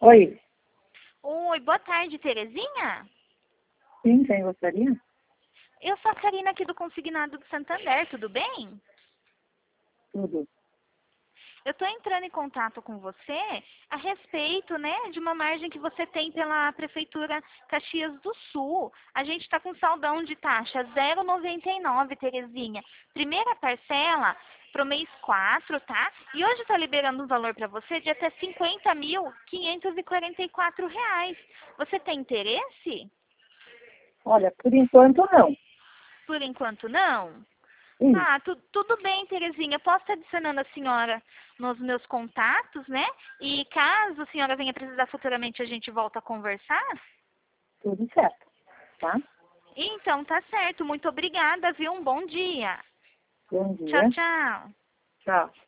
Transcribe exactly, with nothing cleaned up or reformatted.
Oi. Oi, boa tarde, Terezinha. Sim, quem gostaria? Eu sou a Karina aqui do Consignado do Santander, tudo bem? Tudo. Eu estou entrando em contato com você a respeito, né, de uma margem que você tem pela Prefeitura Caxias do Sul. A gente está com saldão de taxa zero vírgula noventa e nove, Terezinha. Primeira parcela para o mês quatro, tá? E hoje está liberando um valor para você de até cinquenta mil quinhentos e quarenta e quatro reais. Você tem interesse? Olha, por enquanto não. Por enquanto não? Isso, Ah, tu, tudo bem, Terezinha. Posso estar adicionando a senhora nos meus contatos, né? E caso a senhora venha precisar futuramente, a gente volta a conversar? tudo certo. Tá? Então, tá certo. Muito obrigada, viu? Um bom dia. Bom Tchau, dia. tchau. Tchau.